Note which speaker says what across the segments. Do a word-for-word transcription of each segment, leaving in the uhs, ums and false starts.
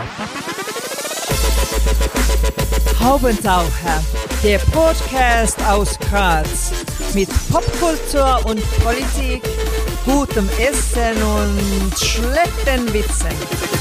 Speaker 1: Haubentaucher, der Podcast aus Graz mit Popkultur und Politik, gutem Essen und schlechten Witzen.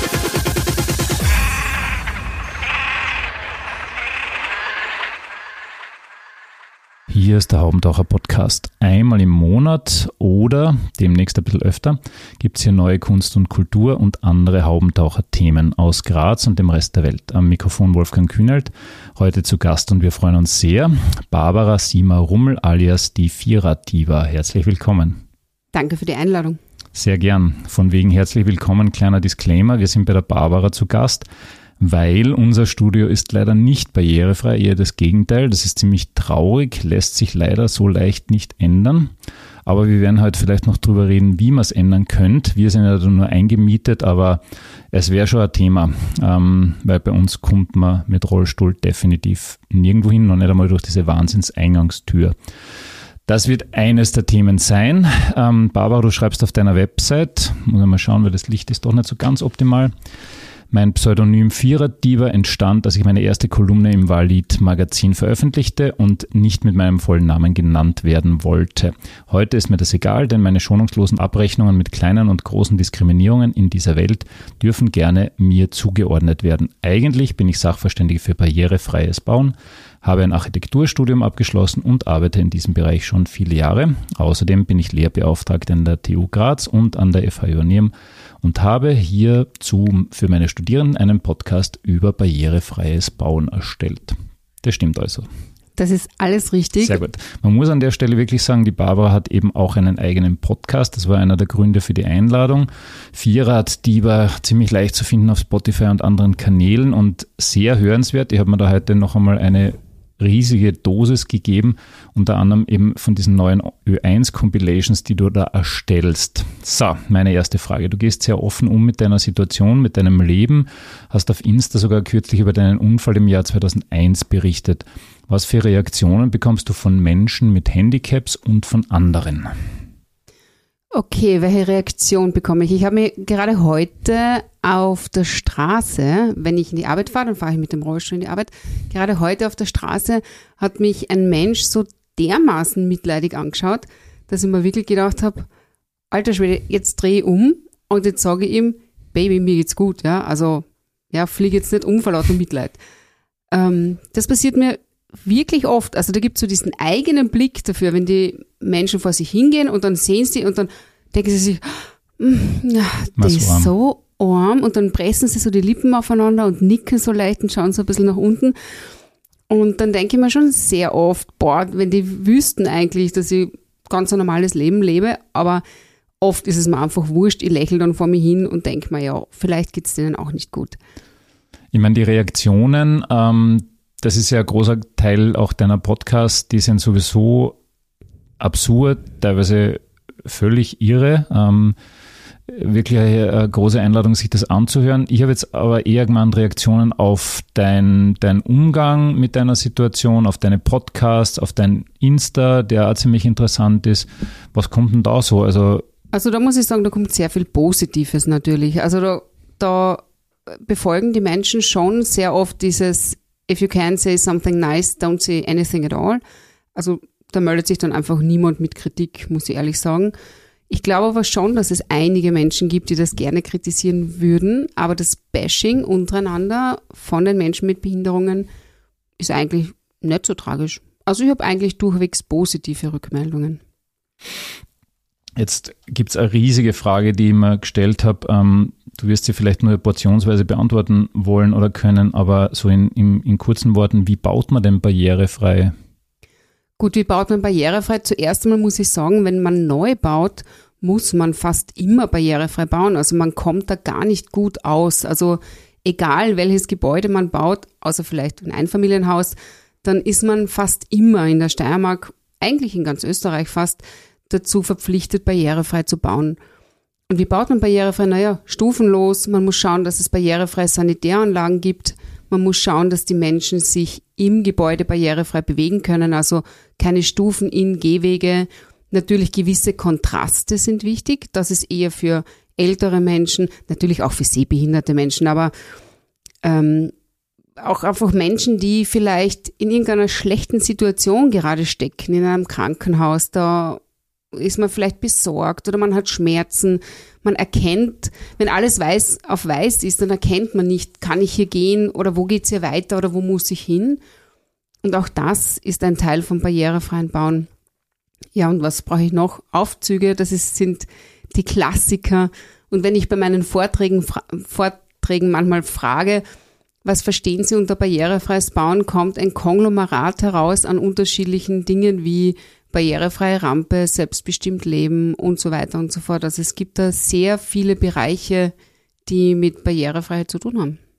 Speaker 2: Hier ist der Haubentaucher-Podcast. Einmal im Monat oder demnächst ein bisschen öfter gibt es hier neue Kunst und Kultur und andere Haubentaucher-Themen aus Graz und dem Rest der Welt. Am Mikrofon Wolfgang Kühnelt, heute zu Gast und wir freuen uns sehr. Barbara Sima-Rummel alias die Vierrad-Diva. Herzlich willkommen.
Speaker 3: Danke für die Einladung.
Speaker 2: Sehr gern. Von wegen herzlich willkommen, kleiner Disclaimer. Wir sind bei der Barbara zu Gast, weil unser Studio ist leider nicht barrierefrei, eher das Gegenteil. Das ist ziemlich traurig, lässt sich leider so leicht nicht ändern. Aber wir werden heute vielleicht noch drüber reden, wie man es ändern könnte. Wir sind ja nur eingemietet, aber es wäre schon ein Thema, ähm, weil bei uns kommt man mit Rollstuhl definitiv nirgendwo hin, noch nicht einmal durch diese Wahnsinnseingangstür. Das wird eines der Themen sein. Ähm, Barbara, du schreibst auf deiner Website, muss ich mal schauen, weil das Licht ist doch nicht so ganz optimal. Mein Pseudonym Vierrad-Diva entstand, als ich meine erste Kolumne im Valid-Magazin veröffentlichte und nicht mit meinem vollen Namen genannt werden wollte. Heute ist mir das egal, denn meine schonungslosen Abrechnungen mit kleinen und großen Diskriminierungen in dieser Welt dürfen gerne mir zugeordnet werden. Eigentlich bin ich Sachverständige für barrierefreies Bauen, habe ein Architekturstudium abgeschlossen und arbeite in diesem Bereich schon viele Jahre. Außerdem bin ich Lehrbeauftragte an der T U Graz und an der F H Joanneum und habe hierzu für meine Studierenden einen Podcast über barrierefreies Bauen erstellt. Das stimmt also.
Speaker 3: Das ist alles richtig.
Speaker 2: Sehr gut. Man muss an der Stelle wirklich sagen, die Barbara hat eben auch einen eigenen Podcast. Das war einer der Gründe für die Einladung. Vierrad-Diva, ziemlich leicht zu finden auf Spotify und anderen Kanälen und sehr hörenswert. Ich habe mir da heute noch einmal eine riesige Dosis gegeben, unter anderem eben von diesen neuen Ö eins Compilations, die du da erstellst. So, meine erste Frage. Du gehst sehr offen um mit deiner Situation, mit deinem Leben, hast auf Insta sogar kürzlich über deinen Unfall im Jahr zweitausendeins berichtet. Was für Reaktionen bekommst du von Menschen mit Handicaps und von anderen?
Speaker 3: Okay, welche Reaktion bekomme ich? Ich habe mir gerade heute auf der Straße, wenn ich in die Arbeit fahre, dann fahre ich mit dem Rollstuhl in die Arbeit, gerade heute auf der Straße hat mich ein Mensch so dermaßen mitleidig angeschaut, dass ich mir wirklich gedacht habe, alter Schwede, jetzt dreh um und jetzt sage ich ihm, Baby, mir geht's gut, ja, also ja, fliege jetzt nicht um vor lauter Mitleid. Ähm, das passiert mir wirklich oft, also da gibt es so diesen eigenen Blick dafür, wenn die Menschen vor sich hingehen und dann sehen sie und dann denken sie sich, ja, das ist so arm und dann pressen sie so die Lippen aufeinander und nicken so leicht und schauen so ein bisschen nach unten und dann denke ich mir schon sehr oft, boah, wenn die wüssten eigentlich, dass ich ganz ein normales Leben lebe, aber oft ist es mir einfach wurscht, ich lächle dann vor mir hin und denke mir, ja, vielleicht geht es denen auch nicht gut.
Speaker 2: Ich meine, die Reaktionen, ähm, das ist ja ein großer Teil auch deiner Podcasts, die sind sowieso absurd, teilweise völlig irre. Ähm, wirklich eine, eine große Einladung, sich das anzuhören. Ich habe jetzt aber eher gemeint Reaktionen auf deinen dein Umgang mit deiner Situation, auf deine Podcasts, auf dein Insta, der auch ziemlich interessant ist. Was kommt denn da so? Also,
Speaker 3: also da muss ich sagen, da kommt sehr viel Positives natürlich. Also da, da befolgen die Menschen schon sehr oft dieses If you can't say something nice, don't say anything at all. Also da meldet sich dann einfach niemand mit Kritik, muss ich ehrlich sagen. Ich glaube aber schon, dass es einige Menschen gibt, die das gerne kritisieren würden, aber das Bashing untereinander von den Menschen mit Behinderungen ist eigentlich nicht so tragisch. Also ich habe eigentlich durchwegs positive Rückmeldungen.
Speaker 2: Jetzt gibt es eine riesige Frage, die ich mir gestellt habe. Ähm, du wirst sie vielleicht nur portionsweise beantworten wollen oder können, aber so in, in, in kurzen Worten, wie baut man denn barrierefrei?
Speaker 3: Gut, wie baut man barrierefrei? Zuerst einmal muss ich sagen, wenn man neu baut, muss man fast immer barrierefrei bauen. Also man kommt da gar nicht gut aus. Also egal, welches Gebäude man baut, außer vielleicht ein Einfamilienhaus, dann ist man fast immer in der Steiermark, eigentlich in ganz Österreich fast, dazu verpflichtet, barrierefrei zu bauen. Und wie baut man barrierefrei? Naja, stufenlos. Man muss schauen, dass es barrierefreie Sanitäranlagen gibt. Man muss schauen, dass die Menschen sich im Gebäude barrierefrei bewegen können, also keine Stufen in Gehwege. Natürlich gewisse Kontraste sind wichtig. Das ist eher für ältere Menschen, natürlich auch für sehbehinderte Menschen, aber Ähm, auch einfach Menschen, die vielleicht in irgendeiner schlechten Situation gerade stecken, in einem Krankenhaus, da ist man vielleicht besorgt oder man hat Schmerzen. Man erkennt, wenn alles weiß auf weiß ist, dann erkennt man nicht, kann ich hier gehen oder wo geht's hier weiter oder wo muss ich hin? Und auch das ist ein Teil vom barrierefreien Bauen. Ja, und was brauche ich noch? Aufzüge, das ist, sind die Klassiker. Und wenn ich bei meinen Vorträgen, fra- Vorträgen manchmal frage, was verstehen Sie unter barrierefreies Bauen, kommt ein Konglomerat heraus an unterschiedlichen Dingen wie barrierefreie Rampe, selbstbestimmt leben und so weiter und so fort. Also es gibt da sehr viele Bereiche, die mit Barrierefreiheit zu tun haben.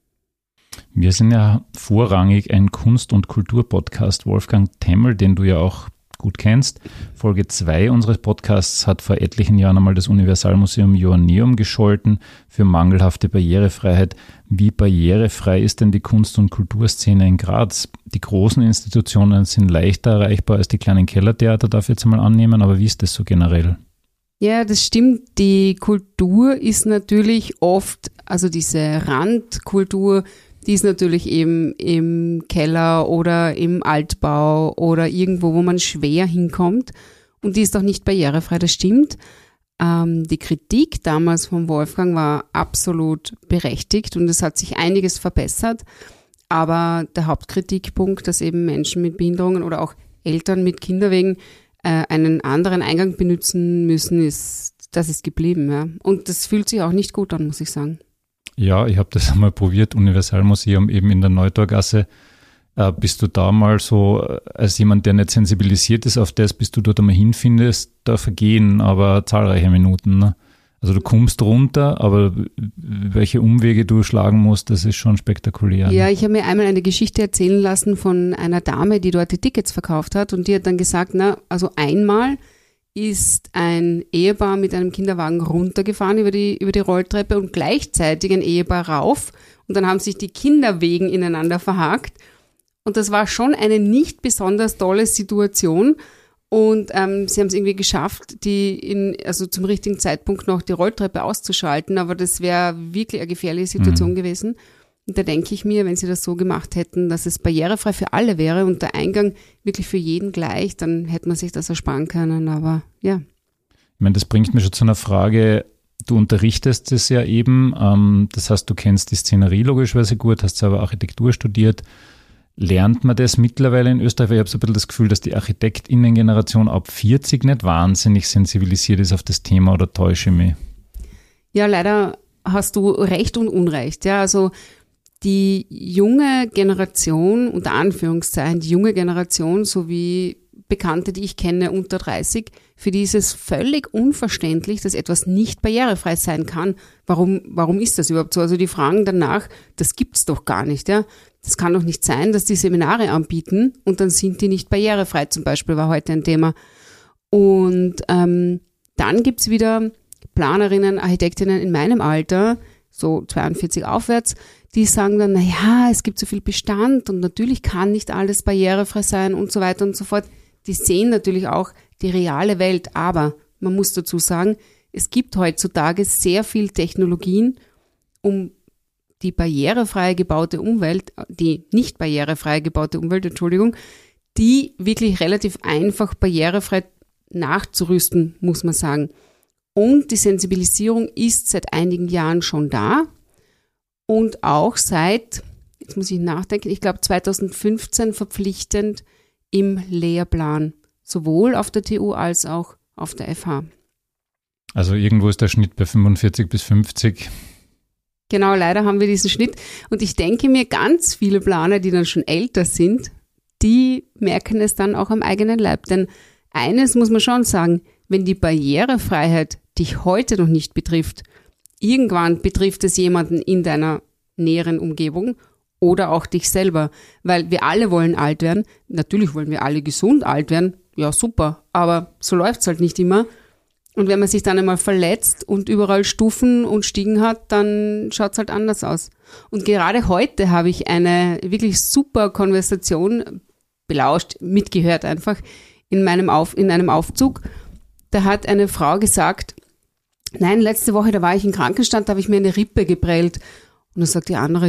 Speaker 2: Wir sind ja vorrangig ein Kunst- und Kultur-Podcast. Wolfgang Temmel, den du ja auch gut kennst. Folge zwei unseres Podcasts hat vor etlichen Jahren einmal das Universalmuseum Joanneum gescholten für mangelhafte Barrierefreiheit. Wie barrierefrei ist denn die Kunst- und Kulturszene in Graz? Die großen Institutionen sind leichter erreichbar als die kleinen Kellertheater, darf ich jetzt einmal annehmen, aber wie ist das so generell?
Speaker 3: Ja, das stimmt. Die Kultur ist natürlich oft, also diese Randkultur, die ist natürlich eben im Keller oder im Altbau oder irgendwo, wo man schwer hinkommt. Und die ist auch nicht barrierefrei, das stimmt. Ähm, die Kritik damals von Wolfgang war absolut berechtigt und es hat sich einiges verbessert. Aber der Hauptkritikpunkt, dass eben Menschen mit Behinderungen oder auch Eltern mit Kinderwegen äh, einen anderen Eingang benutzen müssen, ist, das ist geblieben. Ja. Und das fühlt sich auch nicht gut an, muss ich sagen.
Speaker 2: Ja, ich habe das einmal probiert, Universalmuseum eben in der Neutorgasse. Äh, bist du da mal so, als jemand, der nicht sensibilisiert ist auf das, bis du dort einmal hinfindest, da vergehen aber zahlreiche Minuten. Ne? Also du kommst runter, aber welche Umwege du schlagen musst, das ist schon spektakulär.
Speaker 3: Ja, ich habe mir einmal eine Geschichte erzählen lassen von einer Dame, die dort die Tickets verkauft hat und die hat dann gesagt, na, also einmal ist ein Ehepaar mit einem Kinderwagen runtergefahren über die, über die Rolltreppe und gleichzeitig ein Ehepaar rauf und dann haben sich die Kinderwegen ineinander verhakt und das war schon eine nicht besonders tolle Situation und ähm, sie haben es irgendwie geschafft, die in, also zum richtigen Zeitpunkt noch die Rolltreppe auszuschalten, aber das wäre wirklich eine gefährliche Situation mhm. gewesen. Und da denke ich mir, wenn sie das so gemacht hätten, dass es barrierefrei für alle wäre und der Eingang wirklich für jeden gleich, dann hätte man sich das ersparen können, aber ja.
Speaker 2: Ich meine, das bringt mich schon zu einer Frage, du unterrichtest es ja eben, ähm, das heißt, du kennst die Szenerie logischerweise gut, hast selber Architektur studiert. Lernt man das mittlerweile in Österreich? Weil ich habe so ein bisschen das Gefühl, dass die ArchitektInnen-Generation ab vierzig nicht wahnsinnig sensibilisiert ist auf das Thema, oder täusche ich mich?
Speaker 3: Ja, leider hast du Recht und Unrecht. Ja, also die junge Generation, unter Anführungszeichen, die junge Generation, sowie Bekannte, die ich kenne, unter dreißig, für die ist es völlig unverständlich, dass etwas nicht barrierefrei sein kann. Warum, warum ist das überhaupt so? Also die fragen danach, das gibt's doch gar nicht, ja. Das kann doch nicht sein, dass die Seminare anbieten und dann sind die nicht barrierefrei, zum Beispiel, war heute ein Thema. Und ähm, dann gibt's wieder Planerinnen, Architektinnen in meinem Alter, so zweiundvierzig aufwärts, die sagen dann, na ja, es gibt so viel Bestand und natürlich kann nicht alles barrierefrei sein und so weiter und so fort. Die sehen natürlich auch die reale Welt, aber man muss dazu sagen, es gibt heutzutage sehr viel Technologien, um die barrierefrei gebaute Umwelt, die nicht barrierefrei gebaute Umwelt, Entschuldigung, die wirklich relativ einfach barrierefrei nachzurüsten, muss man sagen. Und die Sensibilisierung ist seit einigen Jahren schon da und auch seit, jetzt muss ich nachdenken, ich glaube zweitausendfünfzehn verpflichtend im Lehrplan, sowohl auf der T U als auch auf der F H.
Speaker 2: Also irgendwo ist der Schnitt bei fünfundvierzig bis fünfzig.
Speaker 3: Genau, leider haben wir diesen Schnitt. Und ich denke mir, ganz viele Planer, die dann schon älter sind, die merken es dann auch am eigenen Leib. Denn eines muss man schon sagen, wenn die Barrierefreiheit dich heute noch nicht betrifft, irgendwann betrifft es jemanden in deiner näheren Umgebung oder auch dich selber. Weil wir alle wollen alt werden. Natürlich wollen wir alle gesund alt werden. Ja, super. Aber so läuft's halt nicht immer. Und wenn man sich dann einmal verletzt und überall Stufen und Stiegen hat, dann schaut's halt anders aus. Und gerade heute habe ich eine wirklich super Konversation belauscht, mitgehört einfach in meinem Auf, in einem Aufzug. Da hat eine Frau gesagt, nein, letzte Woche, da war ich im Krankenstand, da habe ich mir eine Rippe geprellt. Und dann sagt die andere, ja,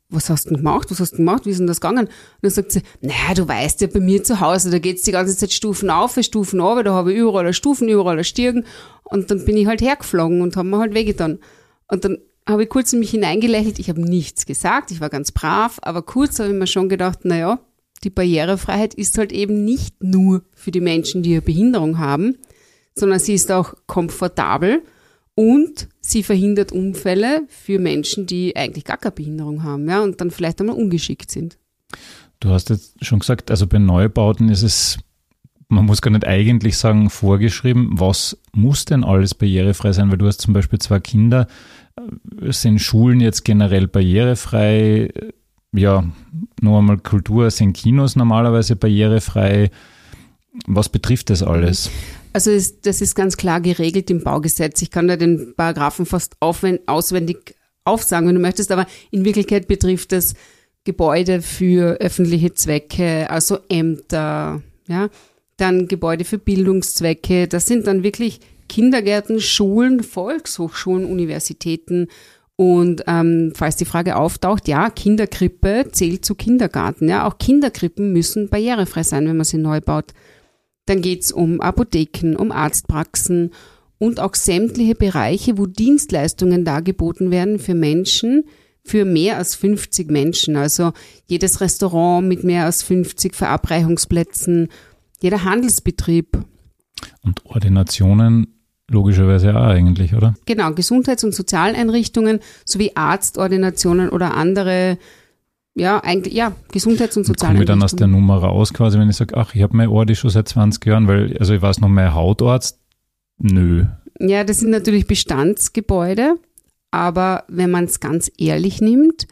Speaker 3: was hast du denn gemacht? Was hast du denn gemacht? Wie ist denn das gegangen? Und dann sagt sie, naja, du weißt ja, bei mir zu Hause, da geht's die ganze Zeit Stufen auf, Stufen runter, da habe ich überall Stufen, überall Stirn. Und dann bin ich halt hergeflogen und habe mir halt wehgetan. Und dann habe ich kurz in mich hineingelächelt, ich habe nichts gesagt, ich war ganz brav, aber kurz habe ich mir schon gedacht, naja, die Barrierefreiheit ist halt eben nicht nur für die Menschen, die eine Behinderung haben, sondern sie ist auch komfortabel und sie verhindert Unfälle für Menschen, die eigentlich gar keine Behinderung haben, ja, und dann vielleicht einmal ungeschickt sind.
Speaker 2: Du hast jetzt schon gesagt, also bei Neubauten ist es, man muss gar nicht eigentlich sagen, vorgeschrieben, was muss denn alles barrierefrei sein, weil du hast zum Beispiel zwei Kinder, sind Schulen jetzt generell barrierefrei, ja, nur einmal Kultur, sind Kinos normalerweise barrierefrei, was betrifft das alles?
Speaker 3: Also ist, das ist ganz klar geregelt im Baugesetz. Ich kann da den Paragraphen fast auswendig aufsagen, wenn du möchtest, aber in Wirklichkeit betrifft das Gebäude für öffentliche Zwecke, also Ämter, ja, dann Gebäude für Bildungszwecke. Das sind dann wirklich Kindergärten, Schulen, Volkshochschulen, Universitäten. Und ähm, falls die Frage auftaucht, ja, Kinderkrippe zählt zu Kindergarten. Ja, auch Kinderkrippen müssen barrierefrei sein, wenn man sie neu baut. Dann geht's um Apotheken, um Arztpraxen und auch sämtliche Bereiche, wo Dienstleistungen dargeboten werden für Menschen, für mehr als fünfzig Menschen. Also jedes Restaurant mit mehr als fünfzig Verabreichungsplätzen, jeder Handelsbetrieb.
Speaker 2: Und Ordinationen logischerweise auch eigentlich, oder?
Speaker 3: Genau, Gesundheits- und Sozialeinrichtungen sowie Arztordinationen oder andere, ja, eigentlich, ja, Gesundheits- und Sozialeinrichtungen.
Speaker 2: Komme ich dann aus der Nummer raus quasi, wenn ich sage, ach, ich habe meine Ordi schon seit zwanzig Jahren, weil, also ich weiß noch, mein Hautarzt, nö.
Speaker 3: Ja, das sind natürlich Bestandsgebäude, aber wenn man es ganz ehrlich nimmt,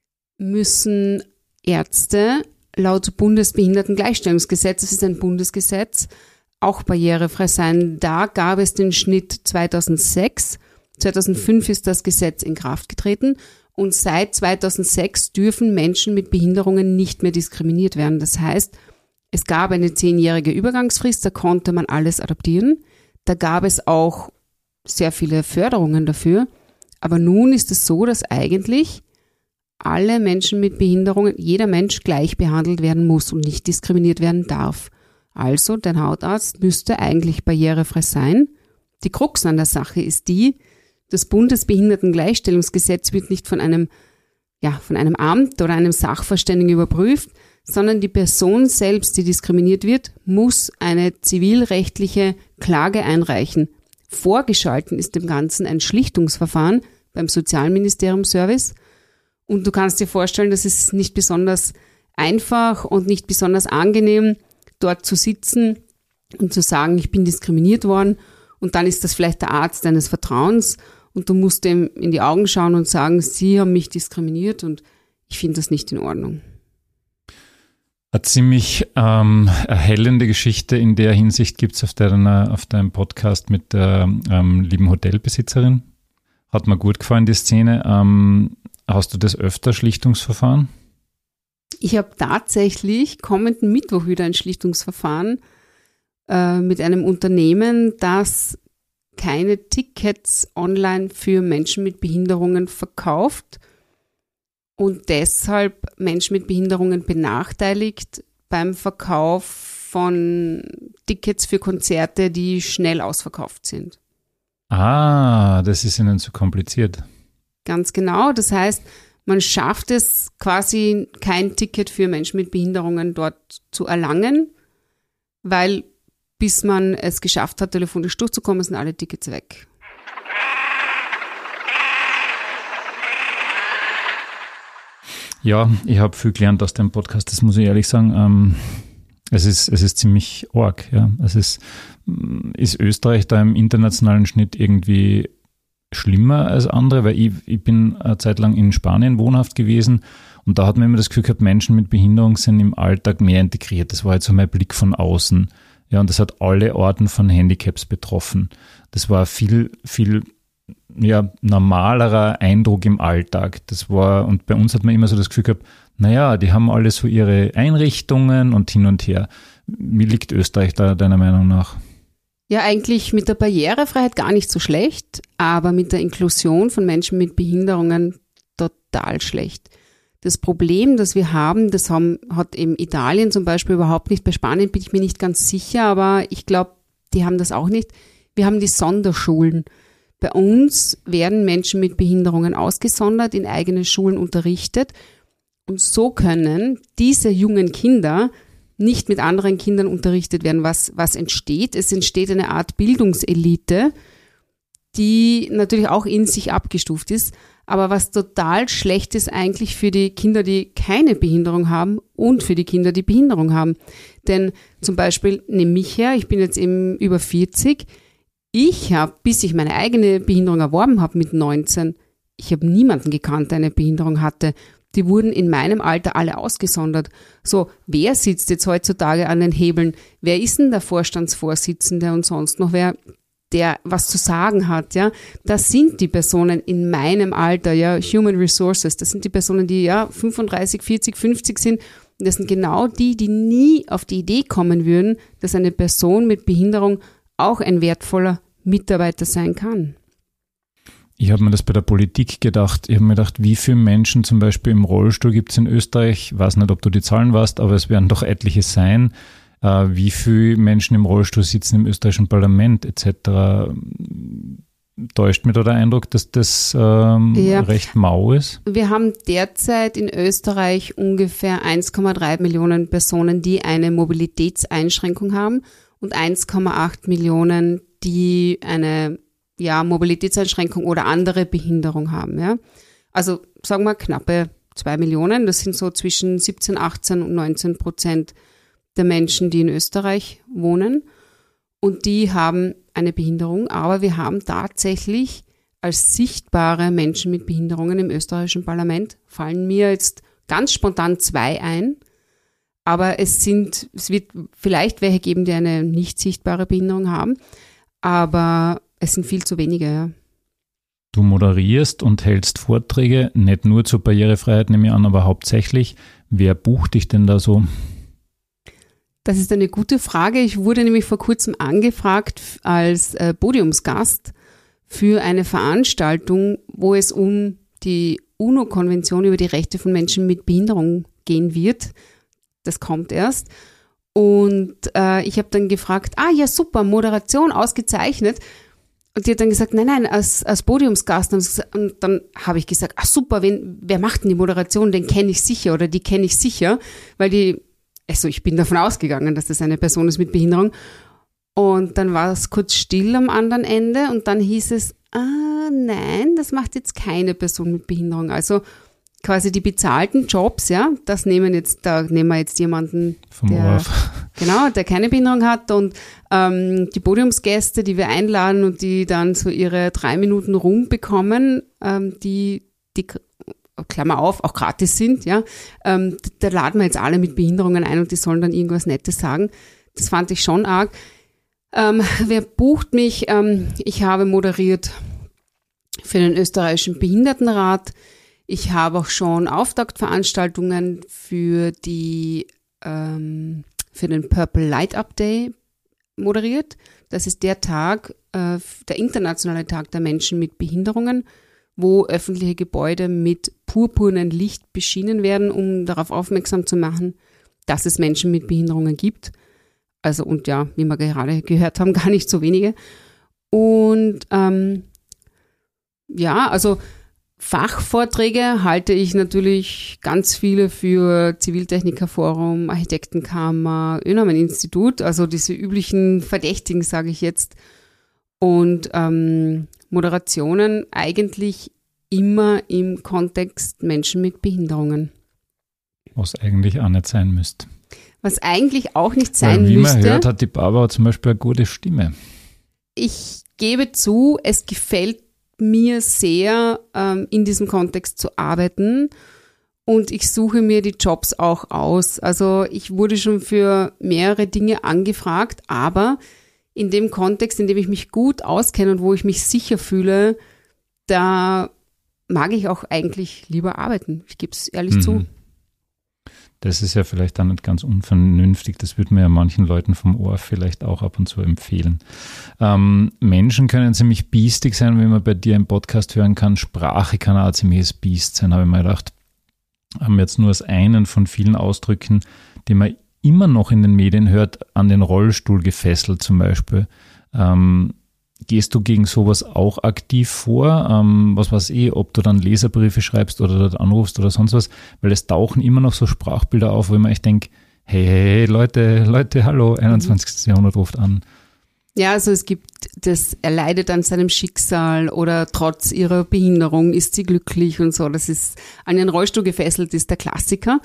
Speaker 3: müssen Ärzte laut Bundesbehindertengleichstellungsgesetz, das ist ein Bundesgesetz, auch barrierefrei sein. Da gab es den Schnitt zweitausendsechs. zweitausendfünf ist das Gesetz in Kraft getreten und seit zweitausendsechs dürfen Menschen mit Behinderungen nicht mehr diskriminiert werden. Das heißt, es gab eine zehnjährige Übergangsfrist, da konnte man alles adaptieren. Da gab es auch sehr viele Förderungen dafür. Aber nun ist es so, dass eigentlich alle Menschen mit Behinderungen, jeder Mensch gleich behandelt werden muss und nicht diskriminiert werden darf. Also, dein Hautarzt müsste eigentlich barrierefrei sein. Die Krux an der Sache ist die, das Bundesbehindertengleichstellungsgesetz wird nicht von einem, ja, von einem Amt oder einem Sachverständigen überprüft, sondern die Person selbst, die diskriminiert wird, muss eine zivilrechtliche Klage einreichen. Vorgeschalten ist dem Ganzen ein Schlichtungsverfahren beim Sozialministerium-Service. Und du kannst dir vorstellen, das ist nicht besonders einfach und nicht besonders angenehm, dort zu sitzen und zu sagen, ich bin diskriminiert worden. Und dann ist das vielleicht der Arzt deines Vertrauens und du musst ihm in die Augen schauen und sagen, Sie haben mich diskriminiert und ich finde das nicht in Ordnung.
Speaker 2: Eine ziemlich ähm, erhellende Geschichte in der Hinsicht gibt es auf, auf deinem Podcast mit der ähm, lieben Hotelbesitzerin. Hat mir gut gefallen, die Szene. Ähm, hast du das öfter, Schlichtungsverfahren?
Speaker 3: Ich habe tatsächlich kommenden Mittwoch wieder ein Schlichtungsverfahren äh, mit einem Unternehmen, das keine Tickets online für Menschen mit Behinderungen verkauft und deshalb Menschen mit Behinderungen benachteiligt beim Verkauf von Tickets für Konzerte, die schnell ausverkauft sind.
Speaker 2: Ah, das ist ihnen zu kompliziert.
Speaker 3: Ganz genau, das heißt, man schafft es quasi, kein Ticket für Menschen mit Behinderungen dort zu erlangen, weil bis man es geschafft hat, telefonisch durchzukommen, sind alle Tickets weg.
Speaker 2: Ja, ich habe viel gelernt aus dem Podcast, das muss ich ehrlich sagen. Ähm, es ist, es ist ziemlich arg. Ja. Es ist, ist Österreich da im internationalen Schnitt irgendwie schlimmer als andere, weil ich, ich bin eine Zeit lang in Spanien wohnhaft gewesen und da hat man immer das Gefühl gehabt, Menschen mit Behinderung sind im Alltag mehr integriert. Das war jetzt so mein Blick von außen. Ja, und das hat alle Arten von Handicaps betroffen. Das war viel, viel ja, normalerer Eindruck im Alltag. Das war, und bei uns hat man immer so das Gefühl gehabt, naja, die haben alle so ihre Einrichtungen und hin und her. Wie liegt Österreich da deiner Meinung nach?
Speaker 3: Ja, eigentlich mit der Barrierefreiheit gar nicht so schlecht, aber mit der Inklusion von Menschen mit Behinderungen total schlecht. Das Problem, das wir haben, das haben, hat eben Italien zum Beispiel überhaupt nicht. Bei Spanien bin ich mir nicht ganz sicher, aber ich glaube, die haben das auch nicht. Wir haben die Sonderschulen. Bei uns werden Menschen mit Behinderungen ausgesondert, in eigenen Schulen unterrichtet. Und so können diese jungen Kinder nicht mit anderen Kindern unterrichtet werden. Was, was entsteht? Es entsteht eine Art Bildungselite, die natürlich auch in sich abgestuft ist, aber was total schlecht ist eigentlich für die Kinder, die keine Behinderung haben und für die Kinder, die Behinderung haben. Denn zum Beispiel, nehme mich her, ich bin jetzt eben über vierzig, ich habe, bis ich meine eigene Behinderung erworben habe mit neunzehn, ich habe niemanden gekannt, der eine Behinderung hatte. Die wurden in meinem Alter alle ausgesondert. So, wer sitzt jetzt heutzutage an den Hebeln? Wer ist denn der Vorstandsvorsitzende und sonst noch wer, der was zu sagen hat, ja? Das sind die Personen in meinem Alter, ja, Human Resources. Das sind die Personen, die ja fünfunddreißig, vierzig, fünfzig sind. Und das sind genau die, die nie auf die Idee kommen würden, dass eine Person mit Behinderung auch ein wertvoller Mitarbeiter sein kann.
Speaker 2: Ich habe mir das bei der Politik gedacht. Ich habe mir gedacht, wie viele Menschen zum Beispiel im Rollstuhl gibt es in Österreich? Ich weiß nicht, ob du die Zahlen weißt, aber es werden doch etliche sein. Äh, wie viele Menschen im Rollstuhl sitzen im österreichischen Parlament et cetera. Täuscht mir da der Eindruck, dass das ähm, ja. recht mau ist? Wir haben derzeit in Österreich ungefähr eins Komma drei Millionen Personen, die eine Mobilitätseinschränkung haben und eins Komma acht Millionen, die eine ja, Mobilitätseinschränkung oder andere Behinderung haben. Ja? Also sagen wir knappe zwei Millionen, das sind so zwischen siebzehn, achtzehn und neunzehn Prozent der Menschen, die in Österreich wohnen. Und die haben eine Behinderung, aber wir haben tatsächlich als sichtbare Menschen mit Behinderungen im österreichischen Parlament, fallen mir jetzt ganz spontan zwei ein, aber es sind, es wird vielleicht welche geben, die eine nicht sichtbare Behinderung haben, aber es sind viel zu wenige, ja. Du moderierst und hältst Vorträge, nicht nur zur Barrierefreiheit, nehme ich an, aber hauptsächlich. Wer bucht dich denn da so? Das ist eine gute Frage. Ich wurde nämlich vor kurzem angefragt als äh, Podiumsgast für eine Veranstaltung, wo es um die UNO-Konvention über die Rechte von Menschen mit Behinderung gehen wird. Das kommt erst. Und äh, ich habe dann gefragt, ah ja super, Moderation, ausgezeichnet. Und die hat dann gesagt, nein, nein, als, als Podiumsgast. Und dann habe ich gesagt, ach super, wen, wer macht denn die Moderation? Den kenne ich sicher oder die kenne ich sicher, weil die, also ich bin davon ausgegangen, dass das eine Person ist mit Behinderung. Und dann war es kurz still am anderen Ende und dann hieß es, ah nein, das macht jetzt keine Person mit Behinderung. Also quasi die bezahlten Jobs, ja, das nehmen jetzt, da nehmen wir jetzt jemanden, vom der, genau, der keine Behinderung hat und ähm, die Podiumsgäste, die wir einladen und die dann so ihre drei Minuten Ruhm bekommen, ähm, die, die, Klammer auf, auch gratis sind, ja, ähm, da laden wir jetzt alle mit Behinderungen ein und die sollen dann irgendwas Nettes sagen. Das fand ich schon arg. Ähm, wer bucht mich? Ähm, ich habe moderiert für den österreichischen Behindertenrat. Ich habe auch schon Auftaktveranstaltungen für die ähm, für den Purple Light Up Day moderiert. Das ist der Tag, äh, der internationale Tag der Menschen mit Behinderungen, wo öffentliche Gebäude mit purpurnem Licht beschienen werden, um darauf aufmerksam zu machen, dass es Menschen mit Behinderungen gibt. Also und ja, wie wir gerade gehört haben, gar nicht so wenige. Und ähm, ja, also Fachvorträge halte ich natürlich ganz viele für Ziviltechnikerforum, Architektenkammer, Önermann-Institut, also diese üblichen Verdächtigen, sage ich jetzt. Und ähm, Moderationen eigentlich immer im Kontext Menschen mit Behinderungen. Was eigentlich auch nicht sein müsste. Was eigentlich auch nicht sein müsste. Wie man hört, hat die Barbara zum Beispiel eine gute Stimme. Ich gebe zu, es gefällt mir sehr, ähm, in diesem Kontext zu arbeiten und ich suche mir die Jobs auch aus. Also ich wurde schon für mehrere Dinge angefragt, aber in dem Kontext, in dem ich mich gut auskenne und wo ich mich sicher fühle, da mag ich auch eigentlich lieber arbeiten. Ich gebe es ehrlich mhm. zu. Das ist ja vielleicht dann nicht ganz unvernünftig. Das würde mir ja manchen Leuten vom Ohr vielleicht auch ab und zu empfehlen. Ähm, Menschen können ziemlich biestig sein, wie man bei dir im Podcast hören kann. Sprache kann auch ziemlich Biest sein, habe ich mir gedacht. haben wir jetzt nur als einen von vielen Ausdrücken, die man immer noch in den Medien hört, an den Rollstuhl gefesselt zum Beispiel. Ähm, gehst du gegen sowas auch aktiv vor? Ähm, was weiß ich, ob du dann Leserbriefe schreibst oder dort anrufst oder sonst was? Weil es tauchen immer noch so Sprachbilder auf, wo ich mir echt denke, hey, hey, hey, Leute, Leute, hallo, einundzwanzigstes Mhm. Jahrhundert ruft an.
Speaker 3: Ja, also es gibt das, er leidet an seinem Schicksal oder trotz ihrer Behinderung ist sie glücklich und so. Das ist, an den Rollstuhl gefesselt ist der Klassiker.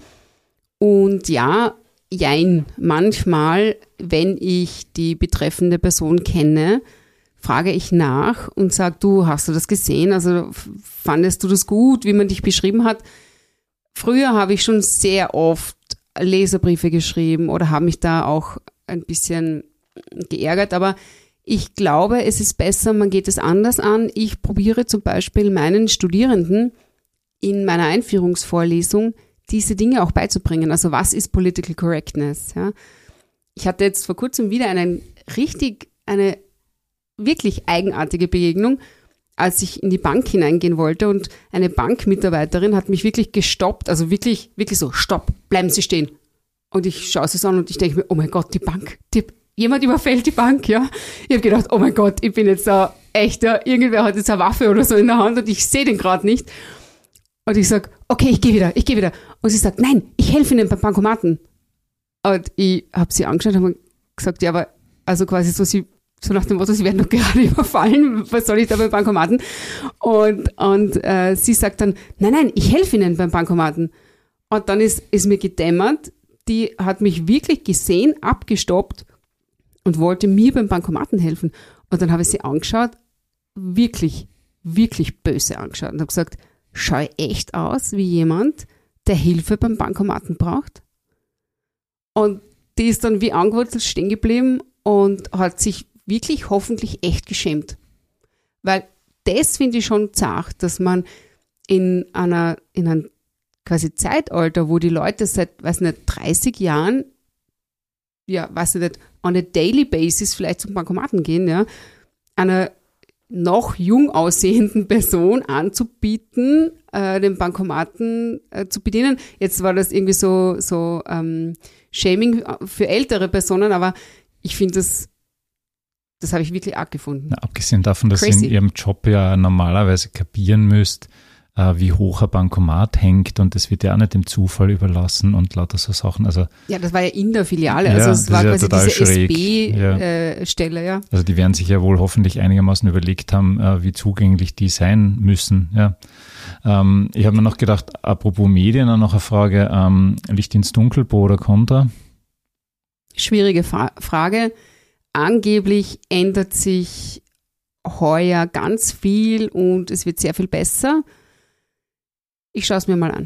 Speaker 3: Und ja, jein, manchmal, wenn ich die betreffende Person kenne, frage ich nach und sage, du, hast du das gesehen? Also fandest du das gut, wie man dich beschrieben hat? Früher habe ich schon sehr oft Leserbriefe geschrieben oder habe mich da auch ein bisschen geärgert, aber ich glaube, es ist besser, man geht es anders an. Ich probiere zum Beispiel meinen Studierenden in meiner Einführungsvorlesung diese Dinge auch beizubringen. Also was ist Political Correctness? Ja? Ich hatte jetzt vor kurzem wieder einen richtig, eine wirklich eigenartige Begegnung, als ich in die Bank hineingehen wollte und eine Bankmitarbeiterin hat mich wirklich gestoppt, also wirklich, wirklich so, stopp, bleiben Sie stehen. Und ich schaue es an und ich denke mir, oh mein Gott, die Bank, die, jemand überfällt die Bank, ja. Ich habe gedacht, oh mein Gott, ich bin jetzt da echt, ja, irgendwer hat jetzt eine Waffe oder so in der Hand und ich sehe den gerade nicht. Und ich sage, okay, ich gehe wieder, ich gehe wieder. Und sie sagt, nein, ich helfe Ihnen beim Bankomaten. Und ich habe sie angeschaut und habe gesagt, ja, aber also quasi so, sie, so nach dem Motto, sie werden doch gerade überfallen, was soll ich da beim Bankomaten? Und, und äh, sie sagt dann, nein, nein, ich helfe Ihnen beim Bankomaten. Und dann ist, ist mir gedämmert, die hat mich wirklich gesehen, abgestoppt und wollte mir beim Bankomaten helfen. Und dann habe ich sie angeschaut, wirklich, wirklich böse angeschaut und habe gesagt, schau ich echt aus wie jemand, der Hilfe beim Bankomaten braucht? Und die ist dann wie angewurzelt stehen geblieben und hat sich wirklich hoffentlich echt geschämt. Weil das finde ich schon zart, dass man in einer, in einem quasi Zeitalter, wo die Leute seit, weiß nicht, dreißig Jahren, ja, weiß nicht, on a daily basis vielleicht zum Bankomaten gehen, ja, einer noch jung aussehenden Person anzubieten, äh, den Bankomaten äh, zu bedienen. Jetzt war das irgendwie so, so ähm, Shaming für ältere Personen, aber ich finde das, das habe ich wirklich arg gefunden.
Speaker 2: Ja, abgesehen davon, dass
Speaker 3: Crazy.
Speaker 2: ihr in ihrem Job ja normalerweise kapieren müsst, äh, wie hoch ein Bankomat hängt und das wird ja auch nicht dem Zufall überlassen und lauter so Sachen. Also,
Speaker 3: ja, das war ja in der Filiale,
Speaker 2: ja,
Speaker 3: also es war
Speaker 2: ja
Speaker 3: quasi diese
Speaker 2: schräg.
Speaker 3: S B-Stelle,
Speaker 2: ja.
Speaker 3: ja.
Speaker 2: Also die werden sich ja wohl hoffentlich einigermaßen überlegt haben, äh, wie zugänglich die sein müssen. Ja. Ähm, ich habe mir noch gedacht, apropos Medien, auch noch eine Frage, ähm, Licht ins Dunkel, Pro oder Contra?
Speaker 3: Schwierige Fra- Frage. Angeblich ändert sich heuer ganz viel und es wird sehr viel besser. Ich schaue es mir mal an.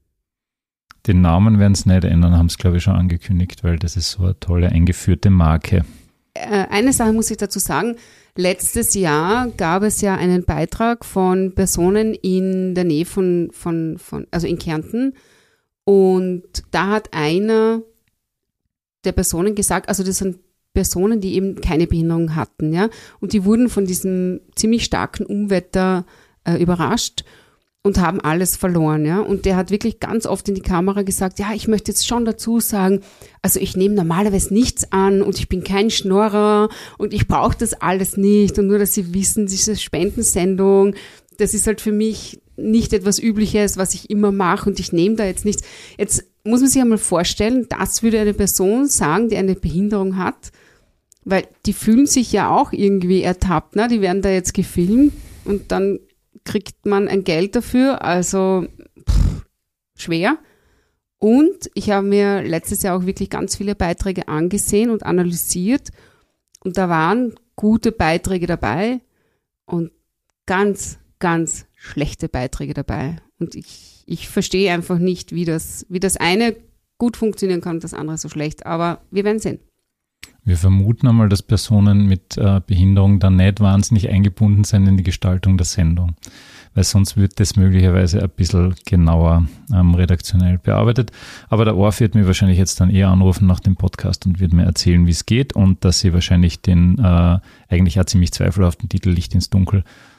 Speaker 2: Den Namen werden es nicht ändern, haben es glaube ich schon angekündigt, weil das ist so eine tolle eingeführte Marke.
Speaker 3: Äh, eine Sache muss ich dazu sagen. Letztes Jahr gab es ja einen Beitrag von Personen in der Nähe von, von, von also in Kärnten und da hat einer der Personen gesagt, also das sind Personen, die eben keine Behinderung hatten, ja, und die wurden von diesem ziemlich starken Unwetter äh, überrascht und haben alles verloren, ja, und der hat wirklich ganz oft in die Kamera gesagt, ja, ich möchte jetzt schon dazu sagen, also ich nehme normalerweise nichts an und ich bin kein Schnorrer und ich brauche das alles nicht und nur, dass Sie wissen, diese Spendensendung, das ist halt für mich nicht etwas Übliches, was ich immer mache und ich nehme da jetzt nichts. Jetzt muss man sich einmal vorstellen, das würde eine Person sagen, die eine Behinderung hat, weil die fühlen sich ja auch irgendwie ertappt, ne? Die werden da jetzt gefilmt und dann kriegt man ein Geld dafür, also pff, schwer. Und ich habe mir letztes Jahr auch wirklich ganz viele Beiträge angesehen und analysiert und da waren gute Beiträge dabei und ganz, ganz schlechte Beiträge dabei. Und ich, ich verstehe einfach nicht, wie das, wie das eine gut funktionieren kann und das andere so schlecht. Aber wir werden sehen.
Speaker 2: Wir vermuten einmal, dass Personen mit äh, Behinderung dann nicht wahnsinnig eingebunden sind in die Gestaltung der Sendung, weil sonst wird das möglicherweise ein bisschen genauer ähm, redaktionell bearbeitet. Aber der Orf wird mir wahrscheinlich jetzt dann eher anrufen nach dem Podcast und wird mir erzählen, wie es geht und dass sie wahrscheinlich den äh, eigentlich auch ziemlich zweifelhaften Titel Licht ins Dunkel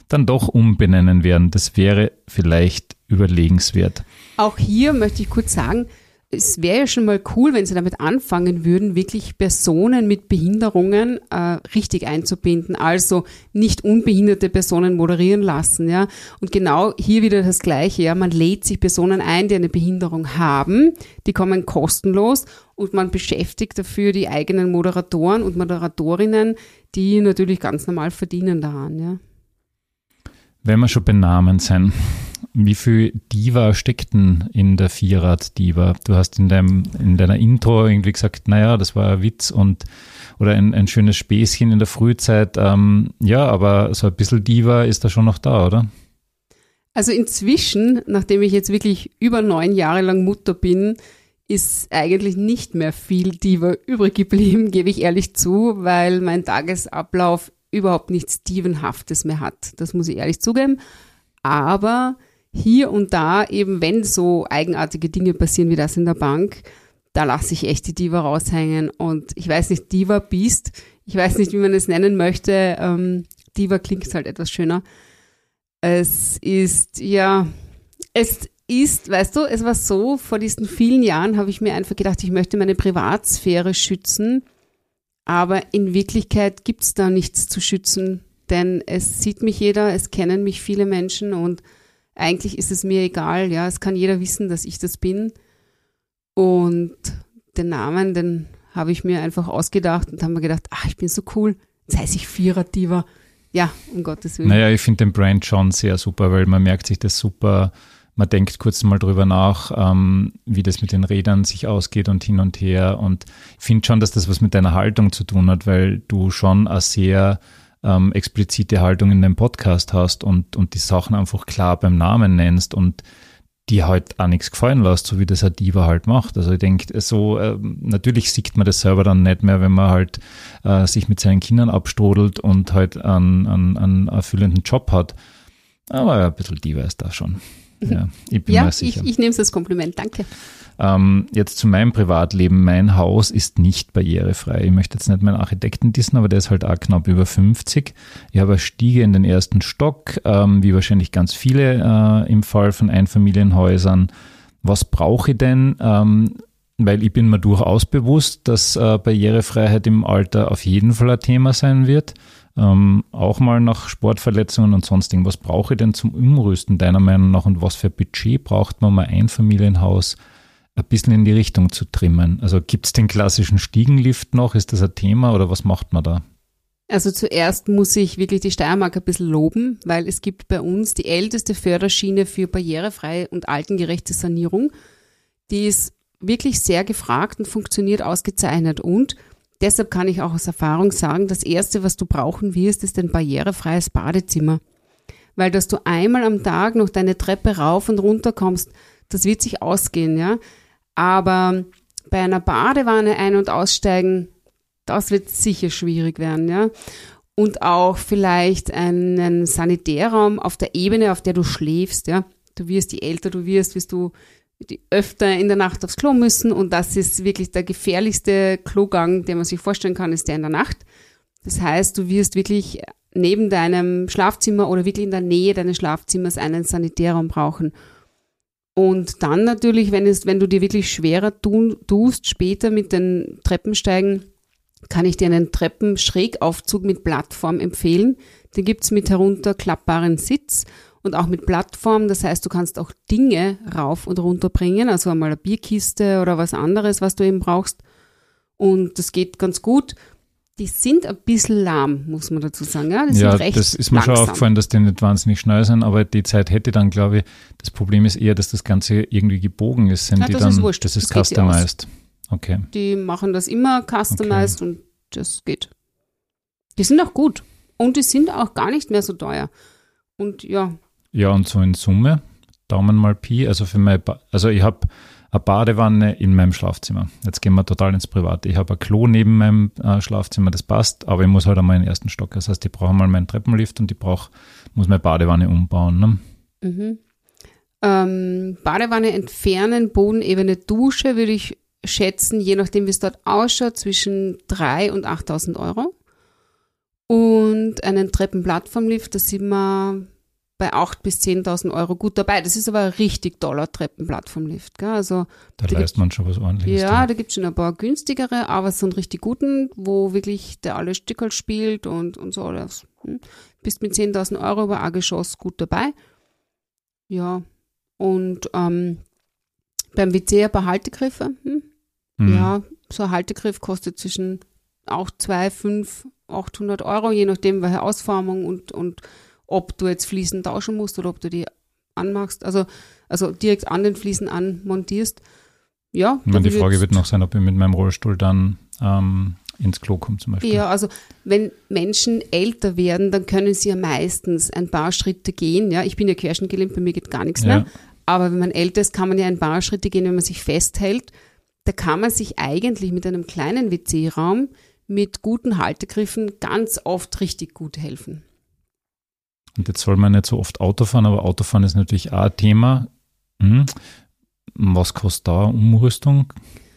Speaker 2: dann doch umbenennen werden. Das wäre vielleicht überlegenswert.
Speaker 3: Auch hier möchte ich kurz sagen, es wäre ja schon mal cool, wenn Sie damit anfangen würden, wirklich Personen mit Behinderungen äh, richtig einzubinden, also nicht unbehinderte Personen moderieren lassen, ja. Und genau hier wieder das Gleiche, ja. Man lädt sich Personen ein, die eine Behinderung haben, die kommen kostenlos und man beschäftigt dafür die eigenen Moderatoren und Moderatorinnen, die natürlich ganz normal verdienen daran, ja.
Speaker 2: Wenn wir schon bei Namen sind, wie viel Diva steckt denn in der Vierrad-Diva? Du hast in deinem, in deiner Intro irgendwie gesagt, naja, das war ein Witz und oder ein, ein schönes Späßchen in der Frühzeit. Ähm, ja, aber so ein bisschen Diva ist da schon noch da, oder?
Speaker 3: Also inzwischen, nachdem ich jetzt wirklich über neun Jahre lang Mutter bin, ist eigentlich nicht mehr viel Diva übrig geblieben, gebe ich ehrlich zu, weil mein Tagesablauf überhaupt nichts Divenhaftes mehr hat. Das muss ich ehrlich zugeben. Aber hier und da, eben wenn so eigenartige Dinge passieren wie das in der Bank, da lasse ich echt die Diva raushängen. Und ich weiß nicht, Diva, Biest, ich weiß nicht, wie man es nennen möchte. Ähm, Diva klingt halt etwas schöner. Es ist, ja, es ist, weißt du, es war so, vor diesen vielen Jahren habe ich mir einfach gedacht, ich möchte meine Privatsphäre schützen. Aber in Wirklichkeit gibt es da nichts zu schützen, denn es sieht mich jeder, es kennen mich viele Menschen und eigentlich ist es mir egal, ja, es kann jeder wissen, dass ich das bin und den Namen, den habe ich mir einfach ausgedacht und habe mir gedacht, ach, ich bin so cool, jetzt heiße ich Vierer-Diva, ja, um Gottes Willen.
Speaker 2: Naja, ich finde den Brand schon sehr super, weil man merkt sich das super. Man denkt kurz mal drüber nach, ähm, wie das mit den Rädern sich ausgeht und hin und her. Und ich finde schon, dass das was mit deiner Haltung zu tun hat, weil du schon eine sehr ähm, explizite Haltung in deinem Podcast hast und, und die Sachen einfach klar beim Namen nennst und dir halt auch nichts gefallen lässt, so wie das ein Diva halt macht. Also ich denke, so äh, natürlich sieht man das selber dann nicht mehr, wenn man halt äh, sich mit seinen Kindern abstrodelt und halt einen, einen, einen erfüllenden Job hat. Aber ja, ein bisschen Diva ist da schon. Ja, ich bin
Speaker 3: ja,
Speaker 2: mir sicher.
Speaker 3: ich, ich nehme es als Kompliment, danke.
Speaker 2: Ähm, jetzt zu meinem Privatleben. Mein Haus ist nicht barrierefrei. Ich möchte jetzt nicht meinen Architekten dissen, aber der ist halt auch knapp über fünfzig. Ich habe eine Stiege in den ersten Stock, ähm, wie wahrscheinlich ganz viele äh, im Fall von Einfamilienhäusern. Was brauche ich denn? Ähm, weil ich bin mir durchaus bewusst, dass äh, Barrierefreiheit im Alter auf jeden Fall ein Thema sein wird. Ähm, auch mal nach Sportverletzungen und sonst irgendwas. Brauche ich denn zum Umrüsten deiner Meinung nach und was für Budget braucht man, um ein Einfamilienhaus ein bisschen in die Richtung zu trimmen? Also gibt es den klassischen Stiegenlift noch? Ist das ein Thema oder was macht man da?
Speaker 3: Also zuerst muss ich wirklich die Steiermark ein bisschen loben, weil es gibt bei uns die älteste Förderschiene für barrierefreie und altengerechte Sanierung. Die ist wirklich sehr gefragt und funktioniert ausgezeichnet und deshalb kann ich auch aus Erfahrung sagen, das Erste, was du brauchen wirst, ist ein barrierefreies Badezimmer. Weil, dass du einmal am Tag noch deine Treppe rauf und runter kommst, das wird sich ausgehen, ja. Aber bei einer Badewanne ein- und aussteigen, das wird sicher schwierig werden, ja. Und auch vielleicht einen Sanitärraum auf der Ebene, auf der du schläfst, ja. Du wirst, je älter du wirst, wirst du die öfter in der Nacht aufs Klo müssen und das ist wirklich der gefährlichste Klogang, den man sich vorstellen kann, ist der in der Nacht. Das heißt, du wirst wirklich neben deinem Schlafzimmer oder wirklich in der Nähe deines Schlafzimmers einen Sanitärraum brauchen. Und dann natürlich, wenn es, wenn du dir wirklich schwerer tun, tust, später mit den Treppensteigen, kann ich dir einen Treppenschrägaufzug mit Plattform empfehlen. Den gibt's mit herunterklappbaren Sitz und auch mit Plattform. Das heißt, du kannst auch Dinge rauf und runter bringen, also einmal eine Bierkiste oder was anderes, was du eben brauchst. Und das geht ganz gut. Die sind ein bisschen lahm, muss man dazu sagen. Ja, die
Speaker 2: ja
Speaker 3: sind recht
Speaker 2: das ist mir
Speaker 3: langsam.
Speaker 2: schon aufgefallen, dass die nicht wahnsinnig schnell sind, aber die Zeit hätte dann, glaube ich, das Problem ist eher, dass das Ganze irgendwie gebogen ist. Sind
Speaker 3: Ja,
Speaker 2: die
Speaker 3: das
Speaker 2: dann,
Speaker 3: ist wurscht.
Speaker 2: Das ist
Speaker 3: Das geht dir
Speaker 2: customized. Okay.
Speaker 3: Die machen das immer customized okay. Und das geht. Die sind auch gut. Und die sind auch gar nicht mehr so teuer. Und ja.
Speaker 2: Ja, und so in Summe, Daumen mal Pi, also für mein ba- also ich habe eine Badewanne in meinem Schlafzimmer. Jetzt gehen wir total ins Private. Ich habe ein Klo neben meinem äh, Schlafzimmer, das passt, aber ich muss halt einmal in den ersten Stock. Das heißt, ich brauche mal meinen Treppenlift und ich brauche, muss meine Badewanne umbauen. Ne?
Speaker 3: Mhm. Ähm, Badewanne entfernen, Bodenebene Dusche würde ich schätzen, je nachdem wie es dort ausschaut, zwischen dreitausend und achttausend Euro. Und einen Treppenplattformlift, da sind wir bei achttausend bis zehntausend Euro gut dabei. Das ist aber ein richtig toller Treppenplattformlift. Gell? Also,
Speaker 2: da da leistet man schon was Ordentliches.
Speaker 3: Ja, da, da gibt es schon ein paar günstigere, aber so einen richtig guten, wo wirklich der alle Stückerl spielt und, und so alles. Hm. Bist mit zehntausend Euro über ein Geschoss gut dabei. Ja, und ähm, beim W C ein paar Haltegriffe. Hm. Mhm. Ja, so ein Haltegriff kostet zwischen auch zwei, fünf, achthundert Euro, je nachdem, welche Ausformung und, und ob du jetzt Fliesen tauschen musst oder ob du die anmachst, also, also direkt an den Fliesen anmontierst. Ja.
Speaker 2: Ich meine, die Frage wird noch sein, ob ich mit meinem Rollstuhl dann ähm, ins Klo komme zum Beispiel.
Speaker 3: Ja, also wenn Menschen älter werden, dann können sie ja meistens ein paar Schritte gehen. Ja, ich bin ja querschnittgelähmt, bei mir geht gar nichts
Speaker 2: Ja.
Speaker 3: mehr. Aber wenn man älter ist, kann man ja ein paar Schritte gehen, wenn man sich festhält. Da kann man sich eigentlich mit einem kleinen W C-Raum mit guten Haltegriffen ganz oft richtig gut helfen.
Speaker 2: Und jetzt soll man nicht so oft Auto fahren, aber Autofahren ist natürlich auch ein Thema. Hm. Was kostet da Umrüstung?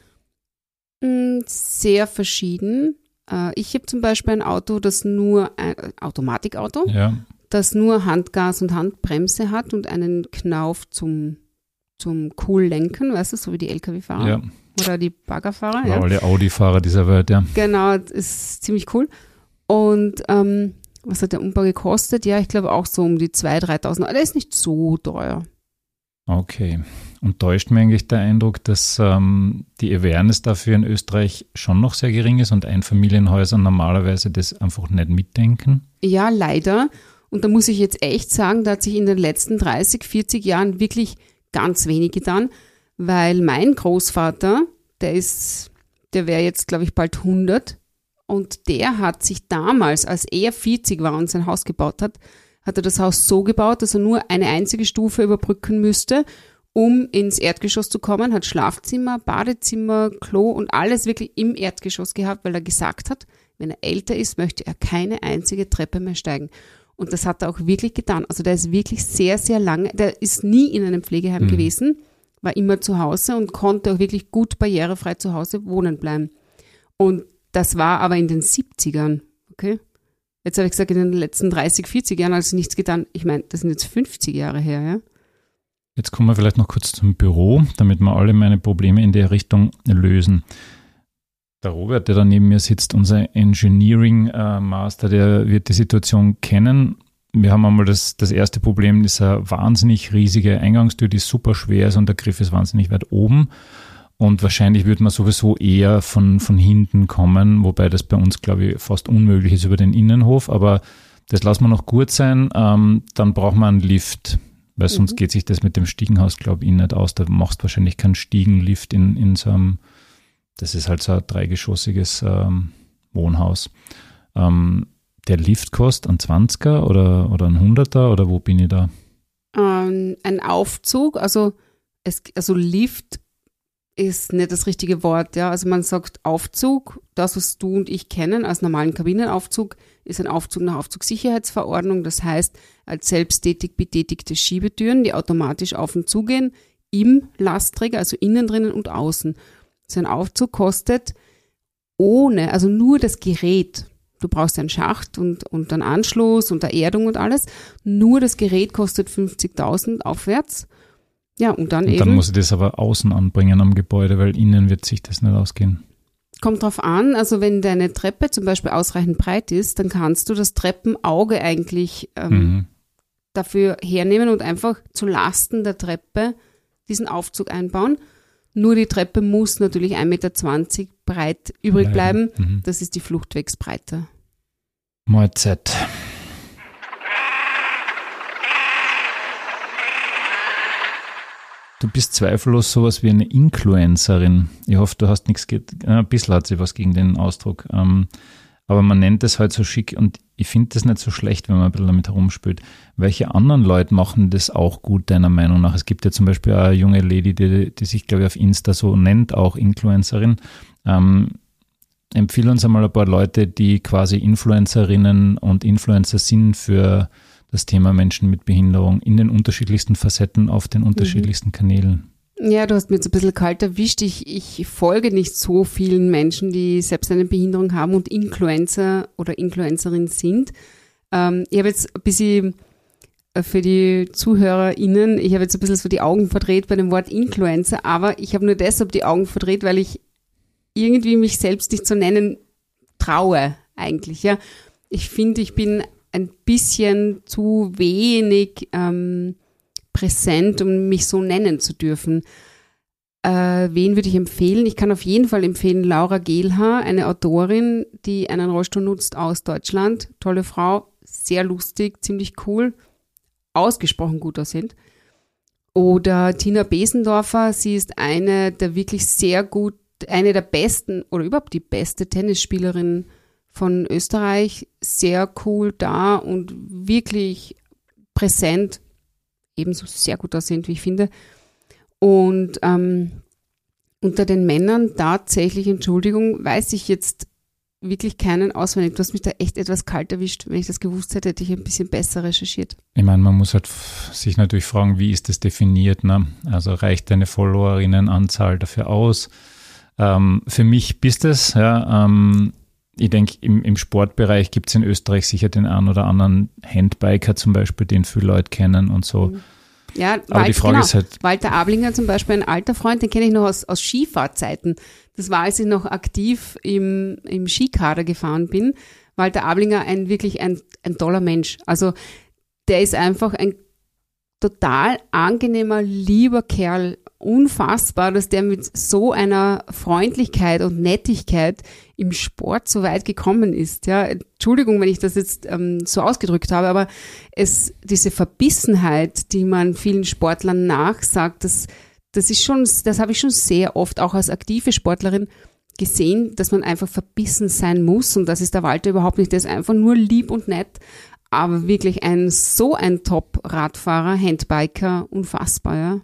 Speaker 3: Sehr verschieden. Ich habe zum Beispiel ein Auto, das nur ein Automatikauto,
Speaker 2: Ja.
Speaker 3: das nur Handgas und Handbremse hat und einen Knauf zum, zum cool Lenken, weißt du, so wie die L K W-Fahrer
Speaker 2: Ja.
Speaker 3: oder die Baggerfahrer.
Speaker 2: Oder
Speaker 3: Ja.
Speaker 2: alle Audi-Fahrer dieser Welt, ja.
Speaker 3: Genau, das ist ziemlich cool. Und ähm, was hat der Umbau gekostet? Ja, ich glaube auch so um die zweitausend, dreitausend. Aber der ist nicht so teuer.
Speaker 2: Okay. Und täuscht mir eigentlich der Eindruck, dass ähm, die Awareness dafür in Österreich schon noch sehr gering ist und Einfamilienhäuser normalerweise das einfach nicht mitdenken?
Speaker 3: Ja, leider. Und da muss ich jetzt echt sagen, da hat sich in den letzten dreißig, vierzig Jahren wirklich ganz wenig getan, weil mein Großvater, der ist, der wäre jetzt, glaube ich, bald hundert und der hat sich damals, als er vierzig war und sein Haus gebaut hat, hat er das Haus so gebaut, dass er nur eine einzige Stufe überbrücken müsste, um ins Erdgeschoss zu kommen, hat Schlafzimmer, Badezimmer, Klo und alles wirklich im Erdgeschoss gehabt, weil er gesagt hat, wenn er älter ist, möchte er keine einzige Treppe mehr steigen. Und das hat er auch wirklich getan. Also der ist wirklich sehr, sehr lange, der ist nie in einem Pflegeheim
Speaker 2: Mhm.
Speaker 3: gewesen, war immer zu Hause und konnte auch wirklich gut barrierefrei zu Hause wohnen bleiben. Und das war aber in den siebzigern, okay? Jetzt habe ich gesagt, in den letzten dreißig, vierzig Jahren hat sich nichts getan. Ich meine, das sind jetzt fünfzig Jahre her, ja?
Speaker 2: Jetzt kommen wir vielleicht noch kurz zum Büro, damit wir alle meine Probleme in der Richtung lösen. Der Robert, der da neben mir sitzt, unser Engineering-Master, der wird die Situation kennen. Wir haben einmal das, das erste Problem, ist eine wahnsinnig riesige Eingangstür, die super schwer ist und der Griff ist wahnsinnig weit oben. Und wahrscheinlich würde man sowieso eher von, von hinten kommen, wobei das bei uns, glaube ich, fast unmöglich ist über den Innenhof. Aber das lassen wir noch gut sein. Ähm, dann brauchen wir einen Lift, weil sonst
Speaker 3: Mhm.
Speaker 2: geht sich das mit dem Stiegenhaus, glaube ich, nicht aus. Da machst du wahrscheinlich keinen Stiegenlift in, in so einem, das ist halt so ein dreigeschossiges ähm, Wohnhaus. Ähm, der Lift kostet einen zwanziger oder, oder einen hunderter oder wo bin ich da?
Speaker 3: Ähm, ein Aufzug, also, es, also Lift ist nicht das richtige Wort, ja. Also man sagt Aufzug, das, was du und ich kennen als normalen Kabinenaufzug, ist ein Aufzug nach Aufzugssicherheitsverordnung. Das heißt, als selbsttätig betätigte Schiebetüren, die automatisch auf und zugehen, im Lastträger, also innen drinnen und außen. So ein Aufzug kostet ohne, also nur das Gerät, du brauchst einen Schacht und, und einen Anschluss und eine Erdung und alles, nur das Gerät kostet fünfzigtausend aufwärts. Ja, und dann
Speaker 2: Und
Speaker 3: eben.
Speaker 2: dann muss ich das aber außen anbringen am Gebäude, weil innen wird sich das nicht ausgehen.
Speaker 3: Kommt drauf an, also wenn deine Treppe zum Beispiel ausreichend breit ist, dann kannst du das Treppenauge eigentlich ähm,
Speaker 2: Mhm.
Speaker 3: dafür hernehmen und einfach zu Lasten der Treppe diesen Aufzug einbauen. Nur die Treppe muss natürlich ein Meter zwanzig breit übrig bleiben.
Speaker 2: Mhm.
Speaker 3: Das ist die Fluchtwegsbreite.
Speaker 2: Mahlzeit. Du bist zweifellos sowas wie eine Influencerin. Ich hoffe, du hast nichts, ge- ein bisschen hat sie was gegen den Ausdruck. Ähm, aber man nennt es halt so schick und ich finde das nicht so schlecht, wenn man ein bisschen damit herumspielt. Welche anderen Leute machen das auch gut, deiner Meinung nach? Es gibt ja zum Beispiel eine junge Lady, die, die sich, glaube ich, auf Insta so nennt, auch Influencerin. Ähm, empfehle uns einmal ein paar Leute, die quasi Influencerinnen und Influencer sind für das Thema Menschen mit Behinderung in den unterschiedlichsten Facetten auf den unterschiedlichsten Kanälen.
Speaker 3: Ja, du hast mir jetzt ein bisschen kalt erwischt. Ich, ich folge nicht so vielen Menschen, die selbst eine Behinderung haben und Influencer oder Influencerin sind. Ähm, ich habe jetzt ein bisschen für die ZuhörerInnen, ich habe jetzt ein bisschen so die Augen verdreht bei dem Wort Influencer, aber ich habe nur deshalb die Augen verdreht, weil ich irgendwie mich selbst nicht so nennen traue eigentlich. Ja, ich finde, ich bin ein bisschen zu wenig ähm, präsent, um mich so nennen zu dürfen. Äh, wen würde ich empfehlen? Ich kann auf jeden Fall empfehlen Laura Gehlhaar, eine Autorin, die einen Rollstuhl nutzt aus Deutschland. Tolle Frau, sehr lustig, ziemlich cool, ausgesprochen gut aussehend. Oder Tina Besendorfer, sie ist eine der wirklich sehr gut, eine der besten oder überhaupt die beste Tennisspielerin von Österreich, sehr cool da und wirklich präsent, ebenso sehr gut aussehend, wie ich finde. Und ähm, unter den Männern tatsächlich, Entschuldigung, weiß ich jetzt wirklich keinen auswendig. Du hast mich da echt etwas kalt erwischt. Wenn ich das gewusst hätte, hätte ich ein bisschen besser recherchiert.
Speaker 2: Ich meine, man muss halt sich natürlich fragen, wie ist das definiert? Ne? Also reicht eine Followerinnenanzahl dafür aus? Ähm, für mich bist es, ja, ähm, ich denke, im, im Sportbereich gibt es in Österreich sicher den einen oder anderen Handbiker zum Beispiel, den viele Leute kennen und so.
Speaker 3: Ja,
Speaker 2: aber
Speaker 3: Wald,
Speaker 2: die Frage
Speaker 3: genau.
Speaker 2: ist halt,
Speaker 3: Walter Ablinger zum Beispiel, ein alter Freund, den kenne ich noch aus, aus Skifahrzeiten. Das war, als ich noch aktiv im, im Skikader gefahren bin. Walter Ablinger, ein wirklich ein, ein toller Mensch. Also der ist einfach ein total angenehmer, lieber Kerl. Unfassbar, dass der mit so einer Freundlichkeit und Nettigkeit im Sport so weit gekommen ist. Ja, Entschuldigung, wenn ich das jetzt ähm, so ausgedrückt habe, aber es, diese Verbissenheit, die man vielen Sportlern nachsagt, das, das ist schon, das habe ich schon sehr oft auch als aktive Sportlerin gesehen, dass man einfach verbissen sein muss, und das ist der Walter überhaupt nicht. Der ist einfach nur lieb und nett, aber wirklich ein so ein Top-Radfahrer, Handbiker, unfassbar, ja.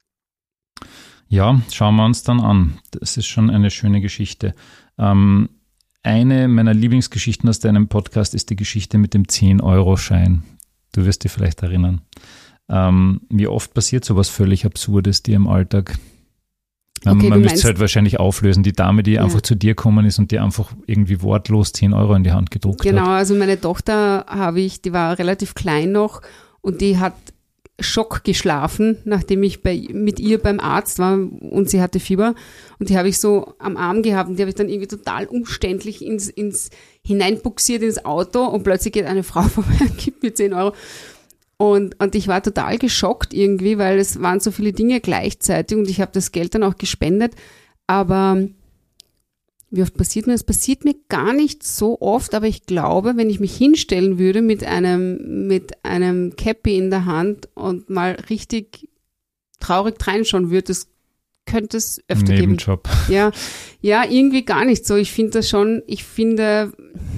Speaker 2: ja, schauen wir uns dann an. Das ist schon eine schöne Geschichte. Ähm, eine meiner Lieblingsgeschichten aus deinem Podcast ist die Geschichte mit dem zehn-Euro-Schein. Du wirst dich vielleicht erinnern. Ähm, wie oft passiert sowas völlig Absurdes dir im Alltag? Okay, man müsste es halt wahrscheinlich auflösen. Die Dame, die ja. einfach zu dir gekommen ist und dir einfach irgendwie wortlos zehn Euro in die Hand gedruckt
Speaker 3: genau, hat. Genau, also meine Tochter habe ich, die war relativ klein noch und die hat Schock geschlafen, nachdem ich bei, mit ihr beim Arzt war und sie hatte Fieber, und die habe ich so am Arm gehabt und die habe ich dann irgendwie total umständlich ins, ins hineinbuxiert ins Auto, und plötzlich geht eine Frau vorbei und gibt mir zehn Euro. Und, und ich war total geschockt irgendwie, weil es waren so viele Dinge gleichzeitig und ich habe das Geld dann auch gespendet. Aber wie oft passiert mir das? Passiert mir gar nicht so oft, aber ich glaube, wenn ich mich hinstellen würde mit einem, mit einem Cappy in der Hand und mal richtig traurig reinschauen würde, das könnte es öfter geben.
Speaker 2: Nebenjob.
Speaker 3: Ja, ja, irgendwie gar nicht so. Ich finde das schon, ich finde...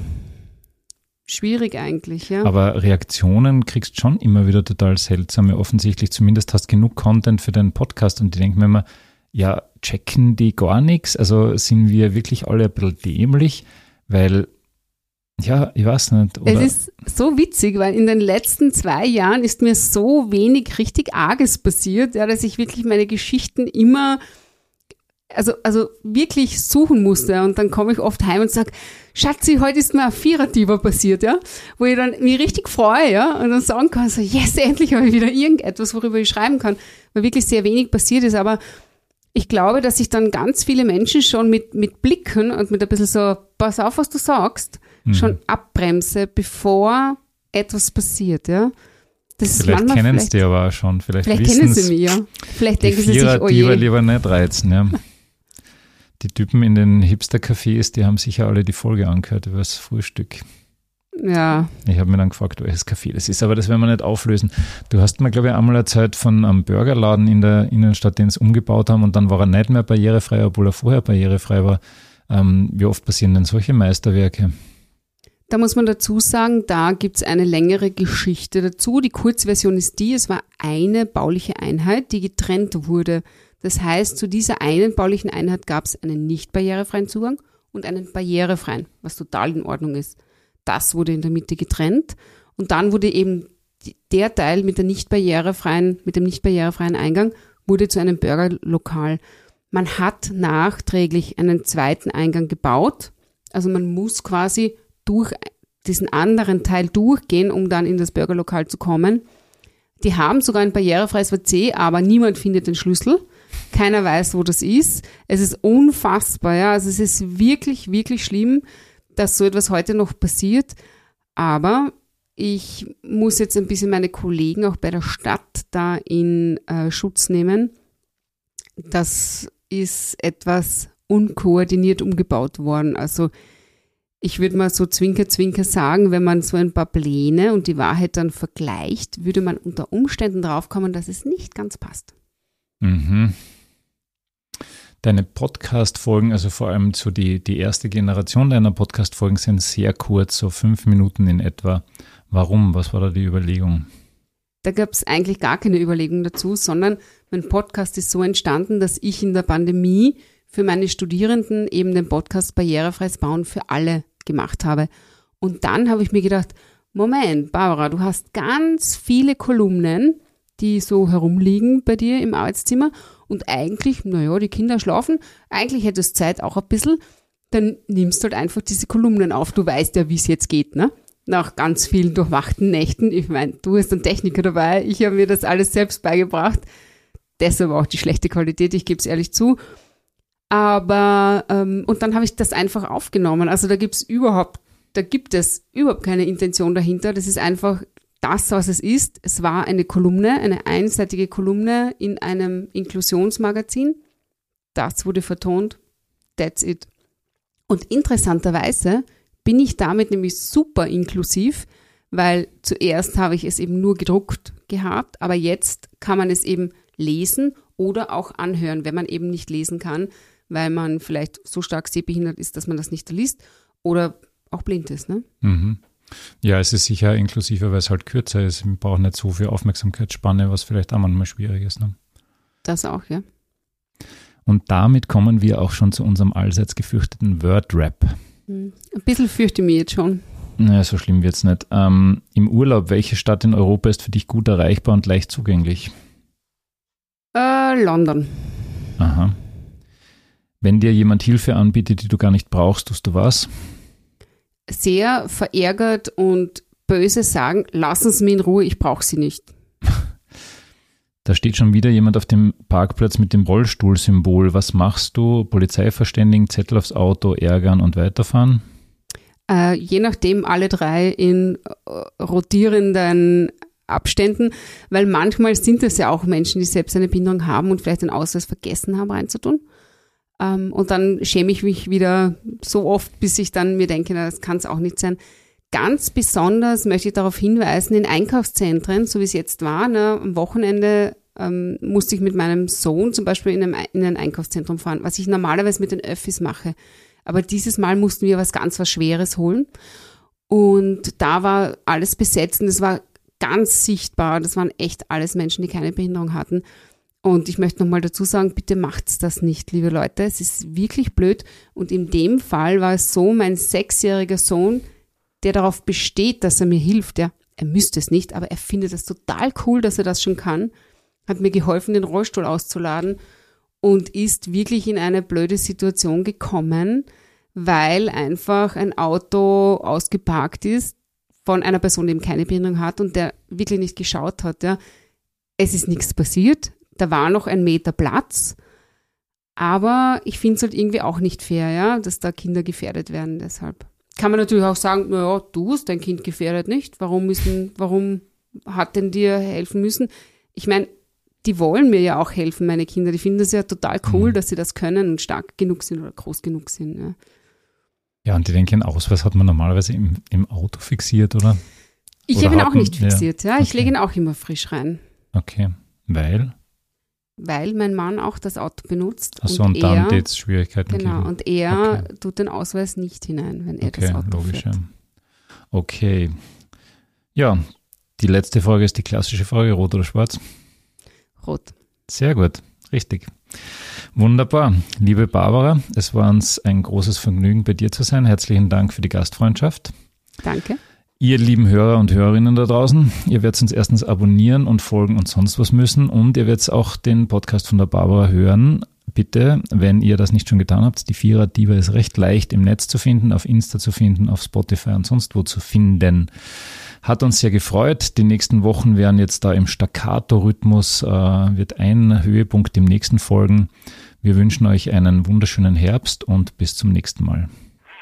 Speaker 3: schwierig eigentlich, ja.
Speaker 2: Aber Reaktionen kriegst schon immer wieder total seltsame, offensichtlich. Zumindest hast genug Content für deinen Podcast, und die denken mir immer, ja, checken die gar nichts? Also sind wir wirklich alle ein bisschen dämlich? Weil, ja, ich weiß nicht. Oder?
Speaker 3: Es ist so witzig, weil in den letzten zwei Jahren ist mir so wenig richtig Arges passiert, ja, dass ich wirklich meine Geschichten immer Also, also wirklich suchen musste, und dann komme ich oft heim und sage, Schatzi, heute ist mir ein Vierertiber passiert, ja, wo ich dann mich richtig freue, ja, und dann sagen kann, so, yes, endlich habe ich wieder irgendetwas, worüber ich schreiben kann, weil wirklich sehr wenig passiert ist, aber ich glaube, dass ich dann ganz viele Menschen schon mit, mit Blicken und mit ein bisschen so, pass auf, was du sagst, mhm. schon abbremse, bevor etwas passiert, ja. Das
Speaker 2: vielleicht kennen es die aber auch schon, vielleicht,
Speaker 3: vielleicht kennen sie mich, ja. Vielleicht denken sie sich, oh je.
Speaker 2: Die lieber nicht reizen, ja. Die Typen in den Hipster-Cafés, die haben sicher alle die Folge angehört über das Frühstück.
Speaker 3: Ja.
Speaker 2: Ich habe mir dann gefragt, welches Café das ist, aber das werden wir nicht auflösen. Du hast mir, glaube ich, einmal erzählt von einem Burgerladen in der Innenstadt, den sie umgebaut haben, und dann war er nicht mehr barrierefrei, obwohl er vorher barrierefrei war. Ähm, wie oft passieren denn solche Meisterwerke?
Speaker 3: Da muss man dazu sagen, da gibt es eine längere Geschichte dazu. Die Kurzversion ist die, es war eine bauliche Einheit, die getrennt wurde. Das heißt, zu dieser einen baulichen Einheit gab es einen nicht barrierefreien Zugang und einen barrierefreien, was total in Ordnung ist. Das wurde in der Mitte getrennt, und dann wurde eben der Teil mit der nicht barrierefreien, mit dem nicht barrierefreien Eingang wurde zu einem Burgerlokal. Man hat nachträglich einen zweiten Eingang gebaut. Also man muss quasi durch diesen anderen Teil durchgehen, um dann in das Burgerlokal zu kommen. Die haben sogar ein barrierefreies W C, aber niemand findet den Schlüssel. Keiner weiß, wo das ist. Es ist unfassbar, ja. Also es ist wirklich, wirklich schlimm, dass so etwas heute noch passiert. Aber ich muss jetzt ein bisschen meine Kollegen auch bei der Stadt da in äh, Schutz nehmen. Das ist etwas unkoordiniert umgebaut worden. Also ich würde mal so zwinker, zwinker sagen, wenn man so ein paar Pläne und die Wahrheit dann vergleicht, würde man unter Umständen draufkommen, dass es nicht ganz passt.
Speaker 2: Mhm. Deine Podcast-Folgen, also vor allem so die, die erste Generation deiner Podcast-Folgen sind sehr kurz, so fünf Minuten in etwa. Warum? Was war da die Überlegung?
Speaker 3: Da gab es eigentlich gar keine Überlegung dazu, sondern mein Podcast ist so entstanden, dass ich in der Pandemie für meine Studierenden eben den Podcast Barrierefreies Bauen für alle gemacht habe. Und dann habe ich mir gedacht, Moment, Barbara, du hast ganz viele Kolumnen, die so herumliegen bei dir im Arbeitszimmer und eigentlich, naja, die Kinder schlafen, eigentlich hättest du Zeit auch ein bisschen, dann nimmst du halt einfach diese Kolumnen auf. Du weißt ja, wie es jetzt geht, ne? Nach ganz vielen durchwachten Nächten. Ich meine, du hast einen Techniker dabei, ich habe mir das alles selbst beigebracht. Deshalb auch die schlechte Qualität, ich gebe es ehrlich zu. Aber, ähm, und dann habe ich das einfach aufgenommen. Also da gibt's überhaupt, da gibt es überhaupt keine Intention dahinter. Das ist einfach das, was es ist. Es war eine Kolumne, eine einseitige Kolumne in einem Inklusionsmagazin. Das wurde vertont. That's it. Und interessanterweise bin ich damit nämlich super inklusiv, weil zuerst habe ich es eben nur gedruckt gehabt, aber jetzt kann man es eben lesen oder auch anhören, wenn man eben nicht lesen kann, weil man vielleicht so stark sehbehindert ist, dass man das nicht liest oder auch blind ist. Ne?
Speaker 2: Mhm. Ja, es ist sicher inklusiver, weil es halt kürzer ist. Man braucht nicht so viel Aufmerksamkeitsspanne, was vielleicht auch manchmal schwierig ist. Ne?
Speaker 3: Das auch, ja.
Speaker 2: Und damit kommen wir auch schon zu unserem allseits gefürchteten Word-Rap.
Speaker 3: Ein bisschen fürchte ich mich jetzt schon.
Speaker 2: Naja, so schlimm wird es nicht. Ähm, Im Urlaub, welche Stadt in Europa ist für dich gut erreichbar und leicht zugänglich?
Speaker 3: Äh, London.
Speaker 2: Aha. Wenn dir jemand Hilfe anbietet, die du gar nicht brauchst, tust du was?
Speaker 3: Sehr verärgert und böse sagen, lassen Sie mich in Ruhe, ich brauche Sie nicht.
Speaker 2: Da steht schon wieder jemand auf dem Parkplatz mit dem Rollstuhlsymbol. Was machst du? Polizei verständigen, Zettel aufs Auto, ärgern und weiterfahren?
Speaker 3: Äh, je nachdem alle drei in äh, rotierenden Abständen, weil manchmal sind es ja auch Menschen, die selbst eine Behinderung haben und vielleicht den Ausweis vergessen haben reinzutun. Ähm, und dann schäme ich mich wieder so oft, bis ich dann mir denke, na, das kann es auch nicht sein. Ganz besonders möchte ich darauf hinweisen, in Einkaufszentren, so wie es jetzt war, ne, am Wochenende ähm, musste ich mit meinem Sohn zum Beispiel in, einem, in ein Einkaufszentrum fahren, was ich normalerweise mit den Öffis mache. Aber dieses Mal mussten wir was ganz was Schweres holen. Und da war alles besetzt und es war ganz sichtbar. Das waren echt alles Menschen, die keine Behinderung hatten. Und ich möchte nochmal dazu sagen, bitte macht's das nicht, liebe Leute. Es ist wirklich blöd. Und in dem Fall war es so, mein sechsjähriger Sohn, der darauf besteht, dass er mir hilft, ja, er müsste es nicht, aber er findet es total cool, dass er das schon kann, hat mir geholfen, den Rollstuhl auszuladen und ist wirklich in eine blöde Situation gekommen, weil einfach ein Auto ausgeparkt ist von einer Person, die eben keine Behinderung hat und der wirklich nicht geschaut hat. Ja. Es ist nichts passiert, da war noch ein Meter Platz, aber ich finde es halt irgendwie auch nicht fair, ja, dass da Kinder gefährdet werden, deshalb. Kann man natürlich auch sagen, naja, du hast dein Kind gefährdet nicht, warum müssen, warum hat denn dir helfen müssen? Ich meine, die wollen mir ja auch helfen, meine Kinder, die finden das ja total cool, mhm. dass sie das können und stark genug sind oder groß genug sind. Ja,
Speaker 2: ja und die denken, einen Ausweis hat man normalerweise im, im Auto fixiert, oder?
Speaker 3: Ich habe ihn auch nicht fixiert, ja, ja. Ich okay. lege ihn auch immer frisch rein.
Speaker 2: Okay, weil?
Speaker 3: Weil mein Mann auch das Auto benutzt.
Speaker 2: Achso,
Speaker 3: und,
Speaker 2: und dann
Speaker 3: er,
Speaker 2: wird es Schwierigkeiten
Speaker 3: Genau,
Speaker 2: geben.
Speaker 3: und er
Speaker 2: okay.
Speaker 3: tut den Ausweis nicht hinein, wenn er
Speaker 2: okay,
Speaker 3: das Auto
Speaker 2: logisch,
Speaker 3: fährt.
Speaker 2: Ja. Okay. Ja, die letzte Frage ist die klassische Frage, rot oder schwarz?
Speaker 3: Rot.
Speaker 2: Sehr gut, richtig. Wunderbar. Liebe Barbara, es war uns ein großes Vergnügen, bei dir zu sein. Herzlichen Dank für die Gastfreundschaft.
Speaker 3: Danke.
Speaker 2: Ihr lieben Hörer und Hörerinnen da draußen, ihr werdet uns erstens abonnieren und folgen und sonst was müssen und ihr werdet auch den Podcast von der Barbara hören. Bitte, wenn ihr das nicht schon getan habt, die Vierer-Diva ist recht leicht im Netz zu finden, auf Insta zu finden, auf Spotify und sonst wo zu finden. Hat uns sehr gefreut. Die nächsten Wochen werden jetzt da im Staccato-Rhythmus, äh, wird ein Höhepunkt dem nächsten folgen. Wir wünschen euch einen wunderschönen Herbst und bis zum nächsten Mal.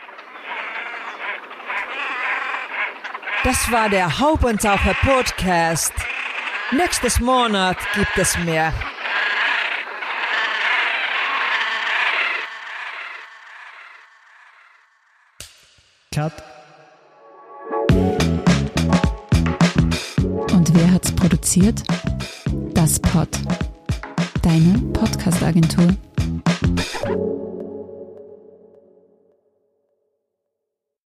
Speaker 1: Das war der Haubentaucher Podcast. Nächstes Monat gibt es mehr.
Speaker 2: Cut.
Speaker 3: Und wer hat's produziert? Das Pod. Deine Podcast-Agentur.